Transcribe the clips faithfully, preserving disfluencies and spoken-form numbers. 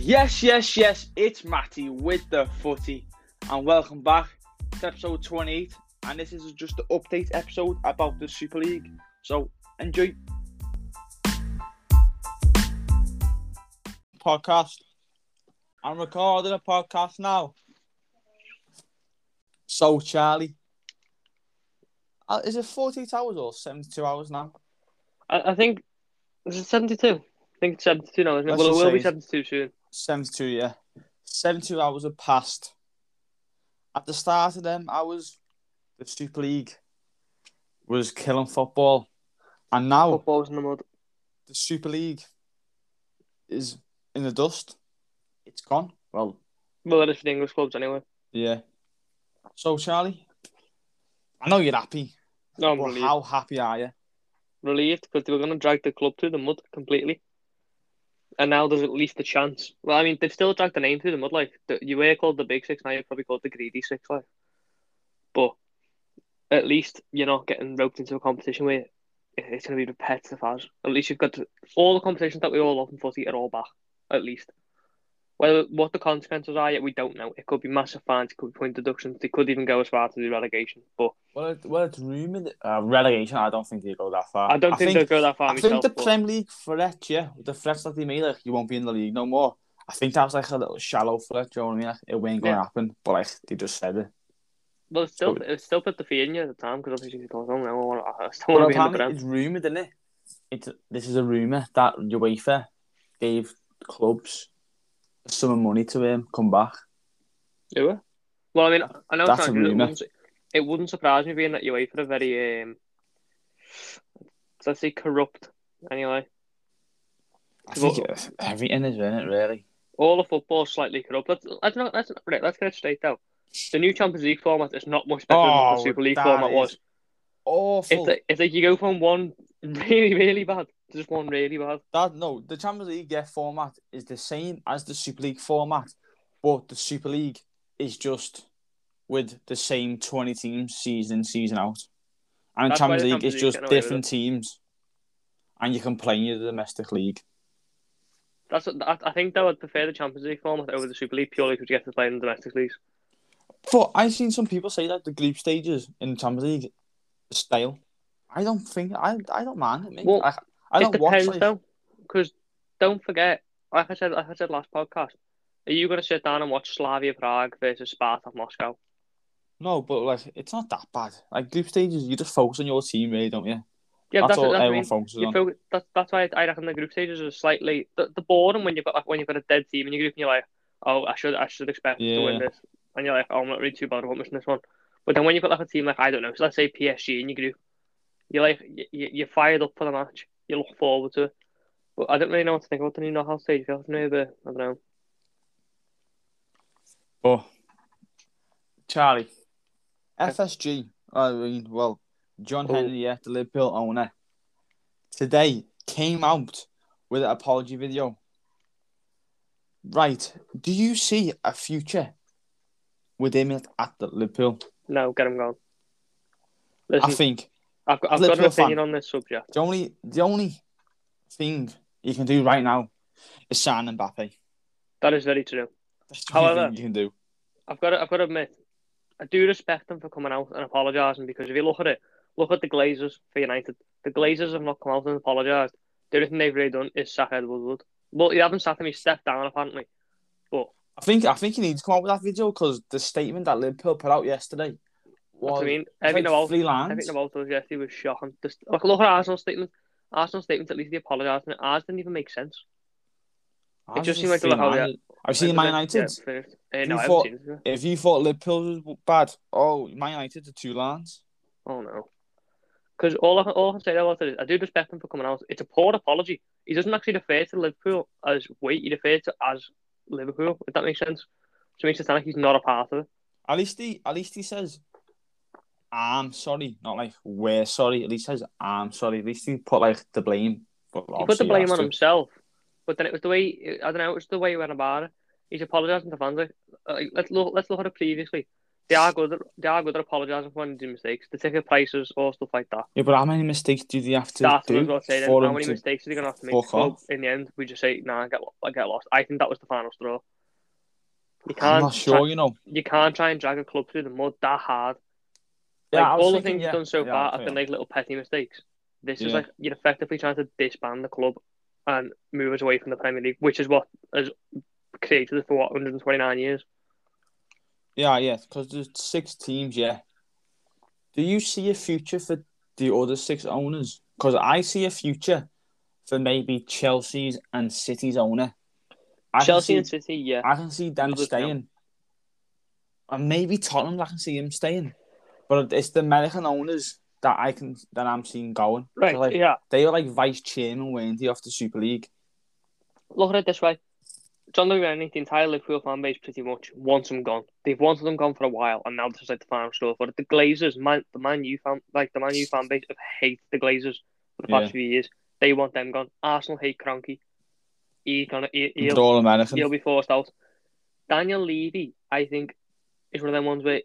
Yes, yes, yes, it's Matty with the footy, and welcome back to episode twenty-eight. And this is just the update episode about the Super League. So enjoy. Podcast. I'm recording a podcast now. So, Charlie, uh, is it forty-eight hours or seventy-two hours now? I, I think, is it seventy-two? I think it's seventy-two now, isn't it? Let's Well, it just will say be seventy-two soon. seventy-two, yeah. seventy-two hours have passed. At the start of them hours, the Super League was killing football. And now, Football's in the mud. the Super League is in the dust. It's gone. Well, Well, it is for the English clubs anyway. yeah. So, Charlie, I know you're happy. No, I'm But relieved. how happy are you? Relieved because they were going to drag the club through the mud completely. And now there's at least a chance. Well, I mean, they've still dragged the name through the mud. Like, the, you were called the Big Six, now you're probably called the Greedy Six. Like. But at least you're not getting roped into a competition where it's going to be repetitive as. At least you've got to, all the competitions that we all love in footy are all back, at least. Well, what the consequences are yet, we don't know. It could be massive fines, it could be point deductions, they could even go as far to do relegation. But Well, it, well it's rumoured. Uh, relegation, I don't think they go that far. I don't think, they'll go that far I myself. think the but... Premier League threat, yeah, the threats that they made, like, you won't be in the league no more. I think that was like a little shallow threat, do you know what I mean? Like, it wasn't going to Yeah. happen, but like, they just said it. Well, it's still, So- it still put the fear in you at the time, because obviously you thought, oh no, I still But want to be in the apparently, Prem. it's rumoured, isn't it? It's, this is a rumour that UEFA gave clubs a sum of money to um, come back. Do it? Well, I mean, I know That's it's a not true. It rumour. wouldn't, it wouldn't surprise me being that UEFA are very, um, let's say, corrupt, anyway. I think it, everything is in it, really. All the football's slightly corrupt. Let's, let's, not, let's, right, let's get it straight out. The new Champions League format is not much better than what the Oh, Super League that format is was. Awful. It's like, it's like you go from one really, really bad to just one really bad. That no, the Champions League yeah, format is the same as the Super League format, but the Super League is just with the same twenty teams season in, season out. And That's why Champions the League Champions is League's just getting away with different teams, and you can play in your domestic league. That's what, I, I think, though, I'd prefer the Champions League format over the Super League purely because you get to play in the domestic leagues. But I've seen some people say that the group stages in the Champions League are stale. I don't think I I don't mind it. Mate. Well, I, I don't it depends, watch like, though, because don't forget, like I said, like I said last podcast, are you going to sit down and watch Slavia Prague versus Spartak Moscow? no, but like it's not that bad. Like group stages, you just focus on your team, really, don't you? Yeah, That's that's, all what, that's what I everyone mean. focuses You on. focus, that's that's why I reckon the group stages are slightly the, the boredom when you've got like, when you've got a dead team in your group and you're like, oh, I should I should expect to win Yeah. this, and you're like, oh, I'm not really too bothered about missing this one. But then when you've got like a team like I don't know, so let's say P S G in your group, you're like you, you're fired up for the match. You look forward to it. But I don't really know what to think about the new knockout stage. Feels maybe I don't know. But Charlie, F S G. I mean, well, John Oh. Henry, yeah, the Liverpool owner, today came out with an apology video. Right, do you see a future with him at the Liverpool? No, get him gone. Listen, I think I've got, I've got an Liverpool opinion fan. on this subject. the only the only thing you can do right now is sign Mbappe. That is very true. That's the only However, thing you can do. I've got to, I've got to admit, I do respect them for coming out and apologising because if you look at it, look at the Glazers for United. The Glazers have not come out and apologised. The only thing they've really done is sack Ed Woodward. Well, he haven't sacked him, he stepped down apparently. But I think I think he needs to come out with that video because the statement that Liverpool put out yesterday what was I mean, it's everything like about three lines. everything about us yesterday was shocking. Just, like, look at Arsenal's statement. Arsenal's statement, at least they apologised, and ours didn't even make sense. Ours just is seemed like three like, oh, yeah. lines. I've seen Man United. Yeah, finished. Uh, You no, I haven't thought- seen it. If you thought Liverpool was bad, oh, Man United are two lines. Oh no. Because all I, all I can say about it is, I do respect him for coming out. It's a poor apology. He doesn't actually refer to Liverpool as we, he refers to as Liverpool, if that makes sense. So it makes it sound like he's not a part of it. At least he, at least he says, "I'm sorry," not like "we're sorry." At least he says, "I'm sorry." At least he put like the blame. But He put the blame on him. himself, but then it was the way, I don't know, it was the way he went about it. He's apologising to fans. Like, like, let's look, let's look at it previously. they are good. At, they are good at apologising for when they do mistakes. The ticket prices or stuff like that. Yeah, but how many mistakes do they have to That's do what I was about to say. Then for how them many to mistakes are they gonna have to make? fuck But off? in the end, we just say, "Nah, I get, I get lost." I think that was the final straw. You I'm can't. not sure, try, you know. you can't try and drag a club through the mud that hard. Yeah, Like I was all the thinking, things you've yeah, done so yeah, far okay, have been like little petty mistakes. This is yeah, like you're effectively trying to disband the club and move us away from the Premier League, which is what has created it for what one hundred twenty-nine years. yeah, yeah. Because there's six teams, yeah. Do you see a future for the other six owners? Because I see a future for maybe Chelsea's and City's owner. I can Chelsea see, and City, yeah, I can see the them others no. staying, and maybe Tottenham. I can see him staying, but it's the American owners that I can that I'm seeing going. Right, So like yeah. they were like vice chairman, weren't they, of the Super League? Look at it this way. John Louis Rennie, the entire Liverpool fan base pretty much wants him gone. They've wanted him gone for a while, and now this is like the final straw for it. The Glazers, man, the Man U fan, like the Man U fan base, have hated the Glazers for the past Yeah. few years. They want them gone. Arsenal hate Kroenke. He gonna, he, They're he'll, all American. he'll be forced out. Daniel Levy, I think, is one of them ones where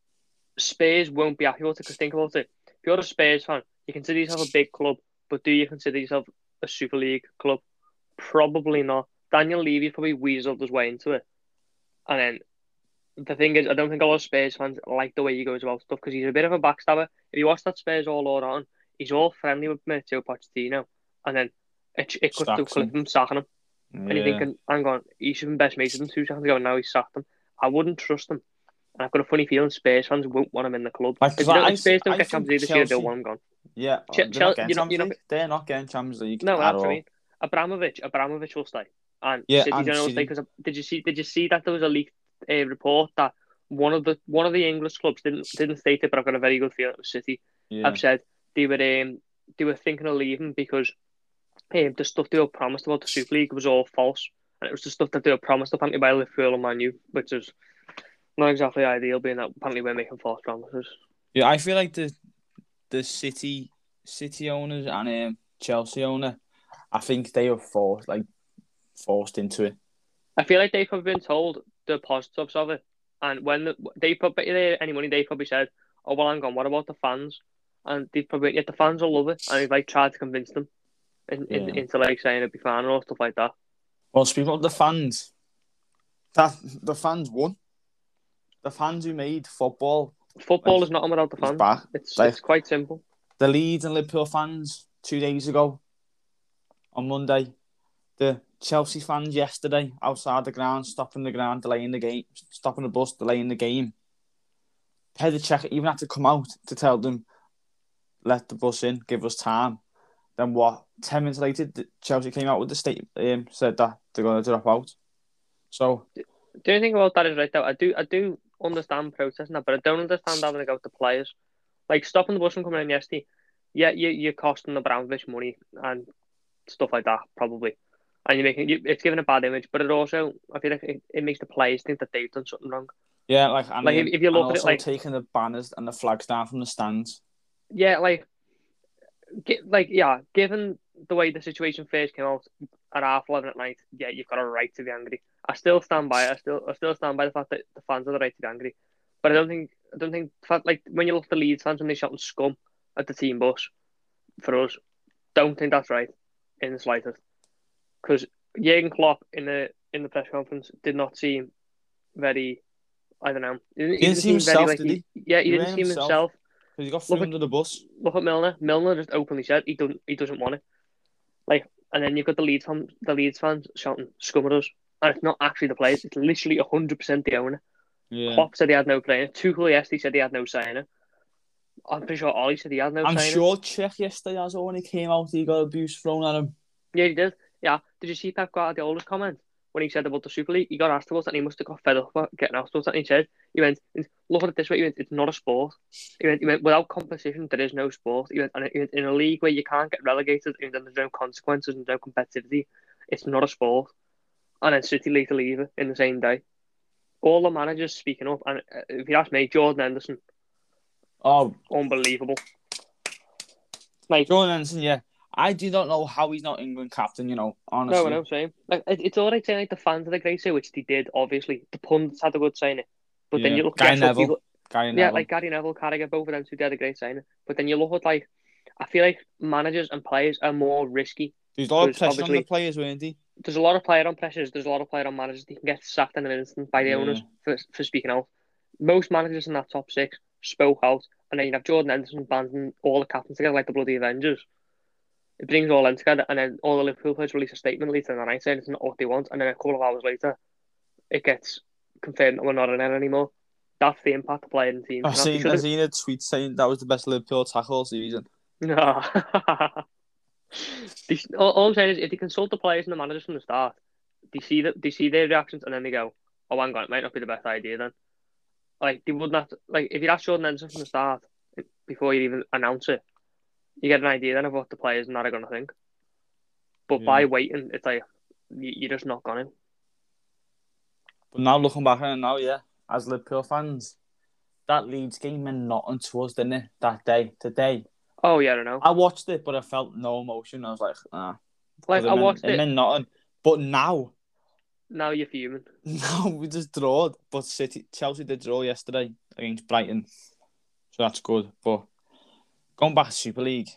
Spurs won't be happy about it. Because think about it, if you're a Spurs fan, you consider yourself a big club, but do you consider yourself a Super League club? Probably not. Daniel Levy probably weaseled his way into it. And then the thing is, I don't think a lot of Spurs fans like the way he goes about stuff because he's a bit of a backstabber. If you watch that Spurs all over on, he's all friendly with Mauricio Pochettino, and then it, it cuts to a clip of him sacking him. Yeah. And you're thinking, hang on, he should have been best mates with him two seconds ago, and now he's sacked him. I wouldn't trust him. And I've got a funny feeling Spurs fans won't want him in the club. Like, if, you don't, I, if Spurs don't I get Champions League this year, they'll want him gone. Yeah, Ch- they're, Ch- not getting you know, Champions you know, League. they're not getting Champions League. No, at that's all. what I mean. Abramovich, Abramovich will stay, and Yeah, City and don't will stay City. because did you see? Did you see that there was a leaked uh, report that one of the one of the English clubs didn't didn't state it, but I've got a very good feeling it was City. Yeah. I've said they were um, they were thinking of leaving because um, the stuff they were promised about the Super League was all false, and it was the stuff that they were promised apparently by Liverpool and Man U, which is not exactly ideal, being that apparently we're making false promises. Yeah, I feel like the the City City owners and um, Chelsea owner, I think they were forced like forced into it. I feel like they've probably been told the positives of it, and when the, they probably any money they probably said, "Oh well, hang on, what about the fans?" And they probably yet the fans will love it, and they've like tried to convince them in, in, Yeah. into like saying it'd be fine or stuff like that. Well, speaking of the fans, that the fans won. The fans who made football. Football like, is not without the fans. Back. It's Like, it's quite simple. The Leeds and Liverpool fans two days ago, on Monday, the Chelsea fans yesterday outside the ground, stopping the ground, delaying the game, stopping the bus, delaying the game. Petr Cech even had to come out to tell them, let the bus in, give us time. Then what? Ten minutes later, Chelsea came out with the statement, um, said that they're going to drop out. So the only thing about that is right though. I do I do understand protesting that, but I don't understand having to go to players. Like stopping the bus from coming in yesterday. Yeah, you you're costing the Abramovich money and stuff like that probably, and you're making you, it's giving a bad image. But it also I feel like it, it makes the players think that they've done something wrong. Yeah, like and, like um, if, if you look and at also it, like taking the banners and the flags down from the stands. Yeah, like, get, like yeah. Given the way the situation first came out at half eleven at night, yeah, you've got a right to be angry. I still stand by it. I still, I still stand by the fact that the fans have the right to be angry. But I don't think, I don't think, like when you look at the Leeds fans when they shouting scum at the team bus for us, don't think that's right in the slightest. Because Jurgen Klopp in the in the press conference did not seem very, I don't know. He didn't, He didn't seem himself, like, did he? Yeah, he, he didn't seem himself. himself. Because he got thrown Look under the bus. Look at Milner. Milner just openly said he doesn't, he doesn't want it. Like, and then you've got the Leeds fans, the Leeds fans shouting scum at us. And it's not actually the players, it's literally one hundred percent the owner. Yeah. Klopp said he had no play in it. Tuchel yesterday said he had no say in it. I'm pretty sure Ollie said he had no I'm say sure in it. Cech yesterday, as well, when he came out, he got abuse thrown at him. Yeah, he did. Yeah. Did you see Pep Guardiola's comment when he said about the Super League? He got asked about it and he must have got fed up about getting asked about it. And he said, he went, look at it this way, he went, it's not a sport. He went, he went, without competition, there is no sport. He went, and he went, in a league where you can't get relegated and there's no consequences and no competitivity, it's not a sport. And then City later leave it in the same day. All the managers speaking up, and if you ask me, Jordan Henderson, oh, unbelievable. Like Jordan Henderson, yeah. I do not know how he's not England captain, you know, honestly. No, I know, same. Like, it, it's all right saying like the fans are the great say, which they did, obviously. The pundits had a good saying it. But yeah. then you look Guy at Neville. people, Gary Yeah, Neville. like Gary Neville, Carragher, both of them two did a great signing. But then you look at like, I feel like managers and players are more risky. There's a lot of Because pressure on the obviously players, weren't they? there's a lot of player on pressures. There's a lot of player on managers. They can get sacked in an instant by the Yeah. owners for for speaking out. Most managers in that top six spoke out, and then you have Jordan Henderson banding all the captains together like the bloody Avengers. It brings all them together, and then all the Liverpool players release a statement later in the night saying it's not what they want, and then a couple of hours later, it gets confirmed that we're not in it anymore. That's the impact the player and team can I've have. They seen, I've shouldn't. seen a tweet saying that was the best Liverpool tackle all season. No. They, all, all I'm saying is, if they consult the players and the managers from the start, they see that they see their reactions, and then they go, "Oh, hang on, it might not be the best idea then." Like they wouldn't have to, like if you ask Jordan Henderson from the start before you even announce it, you get an idea then of what the players and that are going to think. But Yeah. by waiting, it's like you, you're just not going to. But now looking back on it now, yeah, as Liverpool fans, that Leeds game meant nothing to us, didn't it? That day, today. Oh yeah, I don't know. I watched it, but I felt no emotion. I was like, ah. Like it I meant, watched it. it. meant nothing. But now, Now you're fuming. now we just drawed. But City, Chelsea did draw yesterday against Brighton, so that's good. But going back to Super League,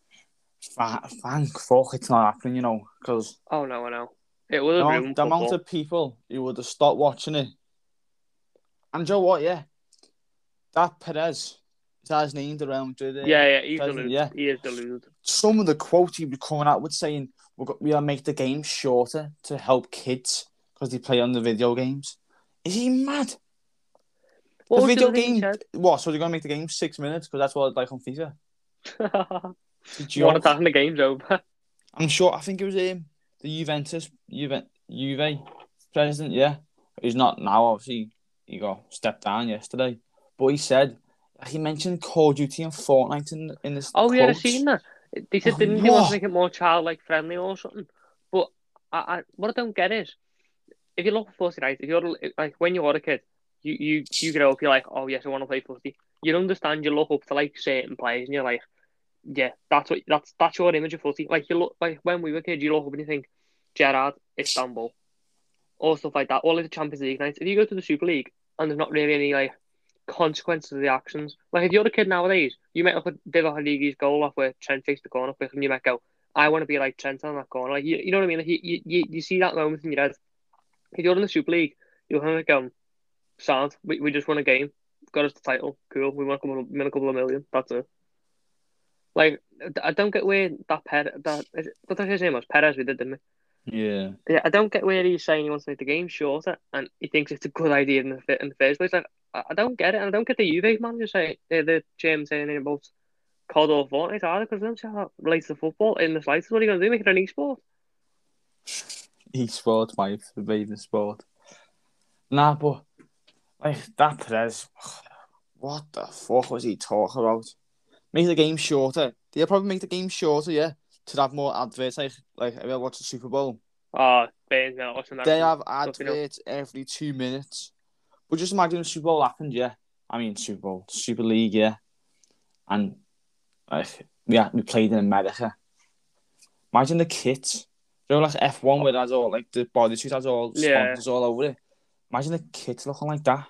thank fuck it's not happening, you know, because Oh no, I know. It would the, have amount, ruined the football. amount of people who would have stopped watching it. And you know what? Yeah, that Perez, is that his name? The Real Madrid. uh, Yeah, yeah, he's president? deluded. Yeah. He is deluded. Some of the quotes he was coming out with saying, we're go- we'll make the game shorter to help kids because they play on the video games. Is he mad? What the was video the thing he game, said? what? So they're going to make the game six minutes because that's what it's like on FIFA? It's a One joke. attack and the game's over. I'm sure, I think it was him, the Juventus, Juve, Juve president, yeah. He's not now, obviously. He got stepped down yesterday. But he said, he mentioned Call of Duty and Fortnite in, in this Oh yeah, I've quotes. seen that. They said Like, didn't they want to what? make it more child-like friendly or something? But I, I, what I don't get is, if you look at footy, right? If you're like when you were a kid, you you you grow up, you're like, oh yes, I want to play footy. You understand. You look up to like certain players, and you're like, yeah, that's what that's that's your image of footy. Like you look like when we were kids, you look up and you think, Gerrard, Istanbul, or stuff like that. All of the Champions League nights. If you go to the Super League and there's not really any like consequences of the actions. Like if you're a kid nowadays, you might look at Divock Origi's goal off where Trent takes the corner quick, and you might go, "I want to be like Trent on that corner." Like you, you know what I mean? Like you, you, you see that moment in your head. If you're in the Super League, you're kind of going, "Sound, we, we just won a game, got us the title, cool. We won a couple, win a couple of million. That's it." Like I don't get where that Perez, that is it, what his name was Perez. We did, didn't we? Yeah. Yeah, I don't get where he's saying he wants to make the game shorter, and he thinks it's a good idea in the in the first place. Like, I, I don't get it, and I don't get the Juve manager saying uh, the chairman saying anything about C O D or Fortnite either, because I don't see how that relates to football in the slightest. What are you going to do? Make it an e-sport? E-sport, my favorite sport. Nah, but like that Perez, what the fuck was he talking about? Make the game shorter. They'll probably make the game shorter, yeah, to have more adverts. Like, like if I watch the Super Bowl, Oh, Bane's not watching that. they have stuff, you know. adverts every two minutes. But just imagine the Super Bowl happened, yeah. I mean, Super Bowl, Super League, yeah. And like, yeah, we played in America. Imagine the kits. You know, like F one where it has all, like the bodysuit has all Yeah. sponsors all over it. Imagine the kits looking like that.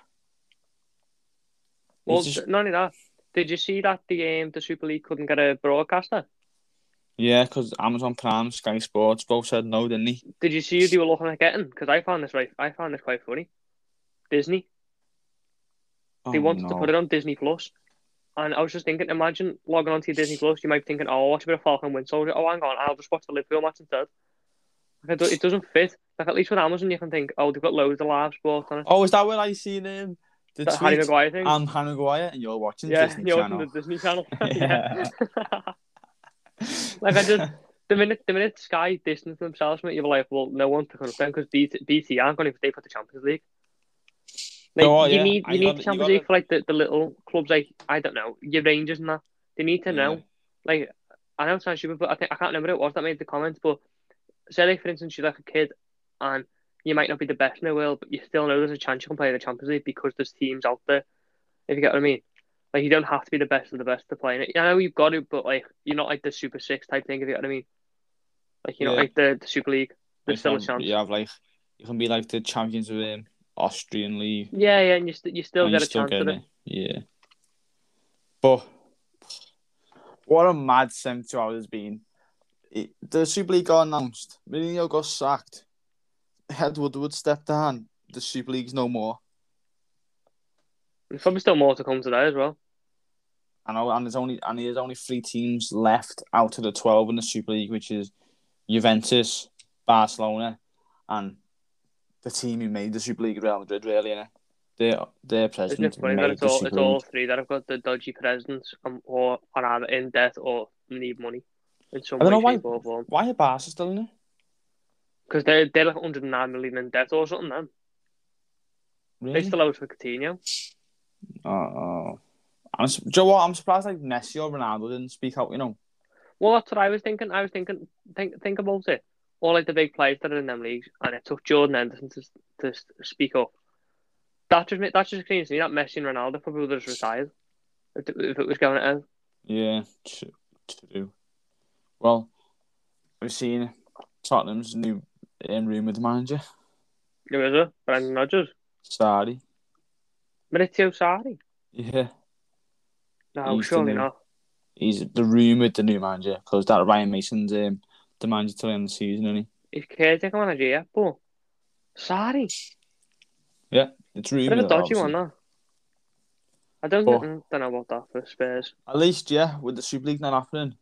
Well, It's just- not only that, did you see that the um, the Super League couldn't get a broadcaster? Yeah, because Amazon Prime, Sky Sports both said no, didn't they? Did you see who they were looking at getting? Because I found this right. I found this quite funny. Disney. They Oh, wanted no. to put it on Disney Plus, and I was just thinking, imagine logging onto your Disney Plus. You might be thinking, "Oh, I'll watch a bit of Falcon and Winter Soldier. Oh, hang on, I'll just watch the Liverpool match instead." Like, it, do- it doesn't fit. Like at least with Amazon, you can think, "Oh, they've got loads of live sports on it." Oh, is that where I seen um, the That Harry tweet? Maguire thing. I'm Harry Maguire, and you're watching Yeah, Disney you're Channel. watching the Disney Channel. yeah. Yeah. Like I just the minute the minute Sky distance themselves from it, you're like, well, no one's picking up them because B T aren't going to stay for the Champions League. Like Oh, you yeah. need And you you need gotta- the you Champions gotta- League for like the, the little clubs like I don't know your Rangers and that. They need to know. Yeah. Like I know it sounds stupid, but I think I can't remember who it was that made the comments. But say like for instance you're like a kid and you might not be the best in the world, but you still know there's a chance you can play the Champions League because there's teams out there. If you get what I mean. Like you don't have to be the best of the best to play in it. I know you've got to, but like you're not like the Super Six type thing. If you get what I mean. Like you're Yeah. not like the, the Super League. There's You still a have- chance. You have like, you can be like the champions of um, Austrian league. Yeah, yeah, and you, st- you still and get you a still chance get at it. it. Yeah. But what a mad seventy-two hours been. It, the Super League got announced. Mourinho got sacked. Ed Woodward stepped down. The Super League's no more. There's probably still more to come today as well. I know, and there's only and there's only three teams left out of the twelve in the Super League, which is Juventus, Barcelona, and the team who made the Super League, Real Madrid. Really, innit? Their their Isn't president it funny that made it's the all Super it's League. all three that have got the dodgy presidents um, or are either in debt or need money in some I don't way, know why shape, or form. why are Barca still in it? Because they're they're like one hundred nine million in debt or something. Then Really? they still owe for Coutinho. Oh, oh. I'm, do you know what? I'm surprised like Messi or Ronaldo didn't speak out. You know. Well, that's what I was thinking. I was thinking, think think about it. All like the big players that are in them leagues, and it took Jordan Henderson to to speak up. That just that just seems to me that Messi and Ronaldo probably would have just retired if, if it was going ahead. Yeah, true. true. Well, we've seen Tottenham's new um, rumoured manager, Who is it? Brendan Rodgers. Sarri. Maurizio Sarri. Yeah, No, he's the surely new. not. He's the rumoured the new manager because that Ryan Mason's um, the manager till the end of the season, isn't he? He's caretaker manager, yeah, but Sarri. Yeah, it's Bit of rumoured a dodgy obviously. one, that. I don't, But think, don't know about that for Spurs. at least, yeah, with the Super League not happening,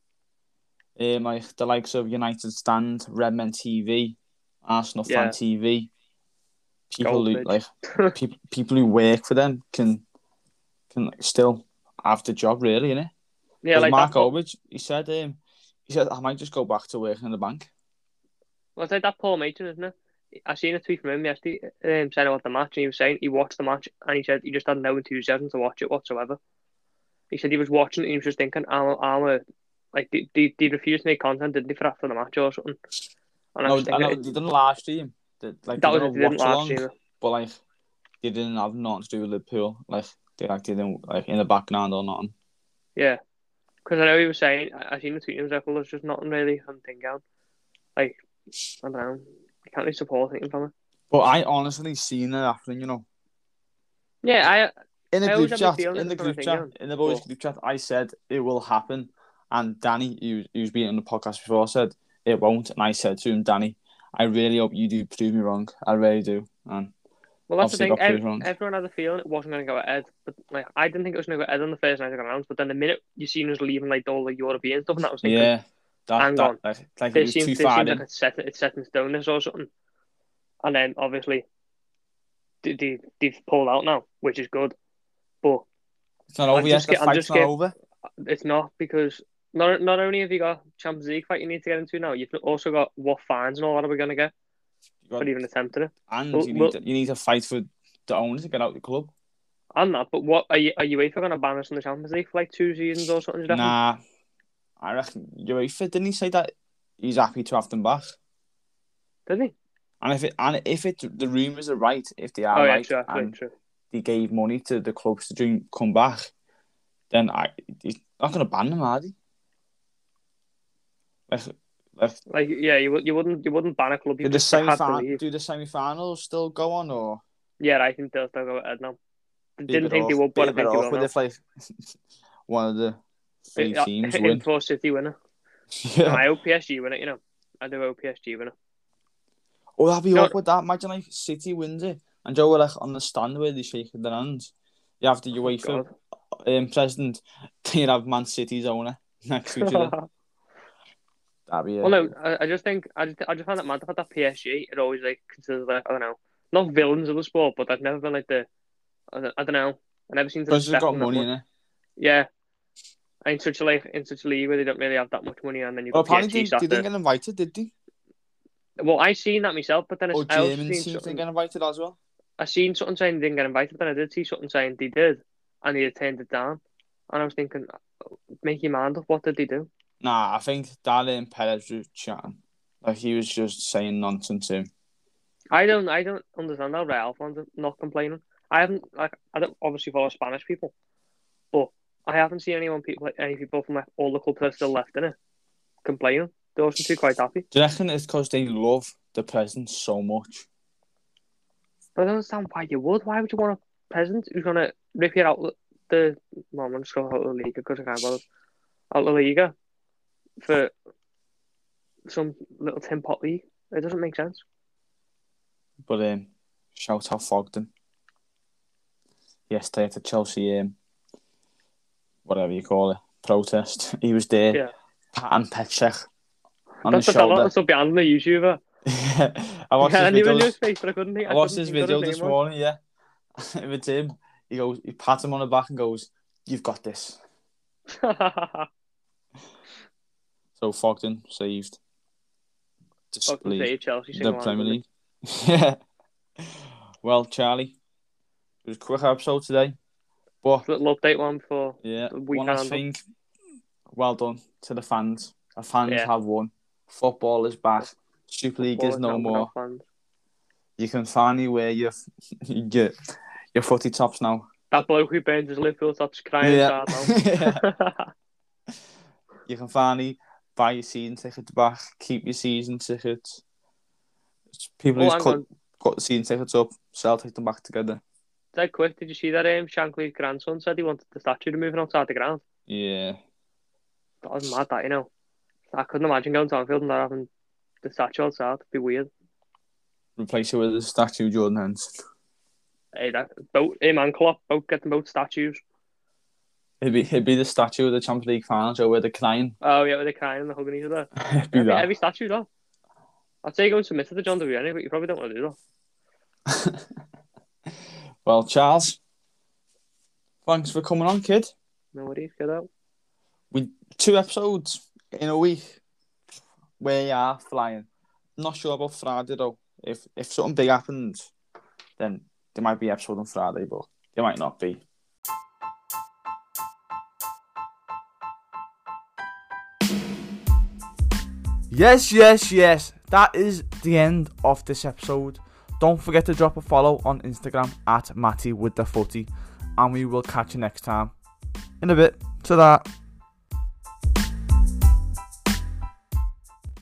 um, like the likes of United Stand, Redmen T V, Arsenal Yeah. Fan T V, people who Goldfish. like people people who work for them can can like, still have the job, really, innit? Yeah, like Mark that. Ulrich, he said, um, he said I might just go back to working in the bank. Well, it's like that Paul Mason, isn't it? I seen a tweet from him yesterday um, saying about the match, and he was saying he watched the match, and he said he just had no enthusiasm to watch it whatsoever. He said he was watching it, and he was just thinking, I'm, I'm a, like, they, they, they refused to make content, didn't they, for after the match or something? And I No, was I thinking, know it, they didn't live stream. They, like that they was it, didn't they didn't watch live along, stream it. but like they didn't have nothing to do with Liverpool. Like they like didn't like in the background or nothing. Yeah. Because I know he was saying, I, I seen the tweet, and he was like, well, there's just nothing really on thing out. Like, I don't know, I can't really support anything from it. But I honestly seen it happening, you know. Yeah, I In the I group always have chat, the feeling in it the was gonna group thing chat, out. in the boys' But group chat, I said it will happen, and Danny, who who's been on the podcast before, said it won't, and I said to him, Danny, I really hope you do prove me wrong. I really do, and well, that's the obviously thing. got proved Ev- wrong. everyone had a feeling it wasn't going to go ahead, but like I didn't think it was going to go ahead on the first night it got announced. But then the minute you seen us leaving like all the European stuff, and that was thinking, Yeah, that hang that on, like, like it this was seems too this far seems in. like it's set it's set in stone this or something. And then obviously they, they they've pulled out now, which is good. But It's not over I'm yet. just The sca- I'm fight's just not scared. over. It's not, because not not only have you got Champions League fight you need to get into now, you've also got what fines and all that are we going to get You got, for even attempting it. and Well, you need well, to, you need to fight for the owner to get out of the club. I'm not. But what are you? Are UEFA going to ban us from the Champions League for like two seasons or something? Do you reckon? Nah, I reckon UEFA didn't he say that he's happy to have them back? Did he? And if it and if it the rumours are right, if they are Oh yeah, right, true, true, and true. they gave money to the clubs to do, come back, then I he's not going to ban them, are they? Like, like, Like yeah, you would you wouldn't you wouldn't ban a club. You do the just semi have to leave. do the semi-finals still go on, or Yeah, I think they'll still go ahead now. be a Didn't bit think they off, would, be but a I bit think they will awkward now. if like one of the three Uh, teams in win? for City winner. Yeah. And I hope P S G win it. You know, I do hope P S G win it. Oh, that'd be No. awkward. That imagine like City wins it, and Joe were like on the stand where they shake their hands. You have the UEFA God. um, president. You'd have Man City's owner next to each other. That'd be. A... Well, no, I, I just think I just I just find it mad that that P S G it always like considers like I don't know, not villains of the sport, but they've never been like the I don't, I don't know. I never seen them Because they've step got in that money much. in it. Yeah, in such a like in such a league where they don't really have that much money, and then you Well, got P S apparently G they, sat they there. didn't get invited, did they? Well, I seen that myself, but then it's, Or I also German seen teams didn't something. get invited as well. I seen something saying they didn't get invited, but then I did see something saying they did, and they had turned it down. And I was thinking, make your mind up. What did they do? Nah, I think Dali and Perez were chatting. Like he was just saying nonsense to him. I don't, I don't understand how Real fans are not complaining. I haven't, like, I don't obviously follow Spanish people, but I haven't seen anyone, people, like, any people from like all the clubs that are still left in it complaining. They all seem to be quite happy. Do you reckon it's because they love the president so much? But I don't understand why you would. Why would you want a president who's going to rip you out the... Well, I'm going to just go out of the Liga because I can't bother. Out of the Liga for some little tin pot league. It doesn't make sense. But um, shout out Fogden. Yesterday at the Chelsea, um, whatever you call it, protest. He was there, Yeah. patting Petchek on That's the the fella shoulder. that's up behind the YouTuber. I watched Yeah, I his knew his videos. face, but I couldn't think. I watched his couldn't think video what his this name was. morning. Yeah, with him. He goes, he pats him on the back and goes, "You've got this." So Fogden saved. Fucking Displayed say Chelsea the single Premier League. Yeah. Well, Charlie, it was a quick episode today, but Little update one for yeah, the one weekend. last thing. Well done to the fans. The fans Yeah. have won. Football is back. Super League is no more. You can finally wear your your, your footy tops now. That bloke who burns his Liverpool tops crying Yeah. sad now. You can finally buy your season tickets back. Keep your season tickets. People Oh, who's hang cut, on. cut the season tickets up, sell take them back together. Dead quick, did you see that um, Shankly's grandson said he wanted the statue to move outside the ground? Yeah. That was mad, that, you know. I couldn't imagine going to Anfield and not having the statue outside. It'd be weird. Replace it with a statue of Jordan Henderson. Hey, that, both, him and Klopp, both getting both statues. It'd be, it'd be the statue of the Champions League final, Joe, where they're crying. Oh, yeah, with the crying and the hugging each other. It'd be Heavy, that. heavy statue, though. I'd say go and submit to the John W anyway, but you probably don't want to do that. Well, Charles, thanks for coming on, kid. No worries, get out. We two episodes in a week where you are flying. Not sure about Friday though. If if something big happens, then there might be an episode on Friday, but there might not be. Yes, yes, yes. That is the end of this episode. Don't forget to drop a follow on Instagram at Matty with the footy, and we will catch you next time. In a bit. Ta-da.